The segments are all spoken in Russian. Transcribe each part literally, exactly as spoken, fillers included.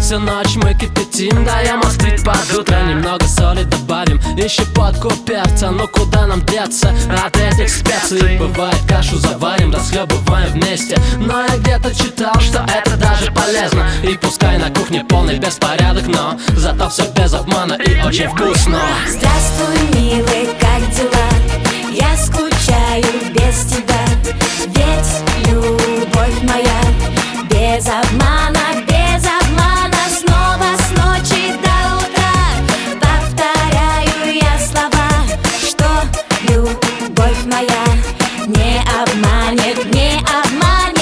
всю ночь мы кипятим, даем остыть под утро. Немного соли добавим и щепотку перца. Ну куда нам деться от этих специй? Бывает, кашу заварим, расхлебываем вместе. Но я где-то читал, что это даже полезно. И пускай на кухне полный беспорядок, но зато все без обмана и очень вкусно. Здравствуй, милый, как дела? Я скучаю без тебя. Ведь любовь моя без обмана, без обмана. Снова с ночи до утра повторяю я слова, что любовь моя не обманет, не обманет.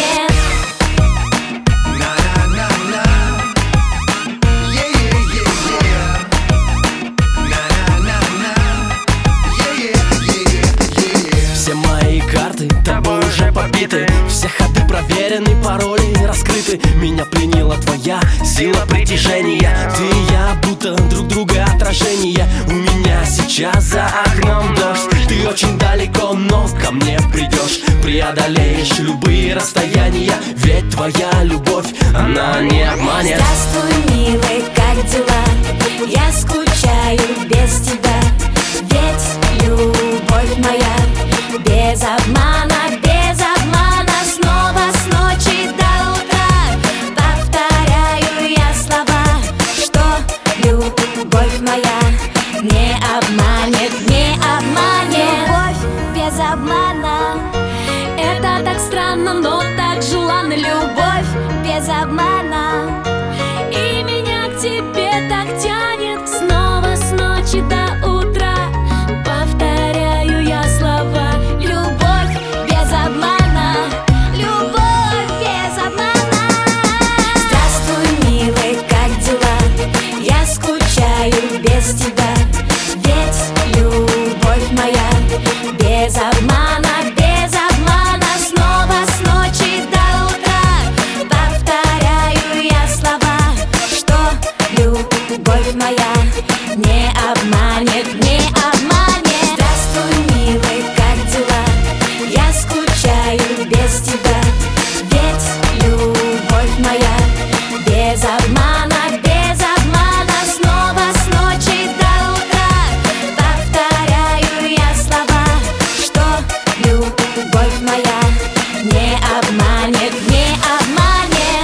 Все мои карты тобой уже побиты, все ходы проверены, пароли раскрыты. Меня пленила твоя сила притяжения. Ты и я будто друг друга отражение. У меня сейчас за окном дождь. Ты очень далеко, но ко мне придешь. Преодолеешь любые расстояния. Ведь твоя любовь, она не обманет. Здравствуй, милый, как дела? Я скучаю без тебя. Ведь любовь моя без обмана, без обмана. Снова с ночи до утра повторяю я слова, что любовь моя не обманет, не обманет. Любовь без обмана — это так странно, но так желанно. Любовь без обмана, и меня к тебе так тянет. Снова с ночи до утра повторяю я слова. Любовь без обмана, любовь без обмана. Здравствуй, милый, как дела? Я скучаю без тебя. Ведь любовь моя без обмана, без обмана. Снова с ночи до утра повторяю я слова, что любовь моя не обманет, не обманет. Здравствуй, милый, как дела? Я скучаю без тебя. Ведь любовь моя без обмана, без обмана. Снова с ночи до утра повторяю я слова, что любовь моя не обманет, не обманет.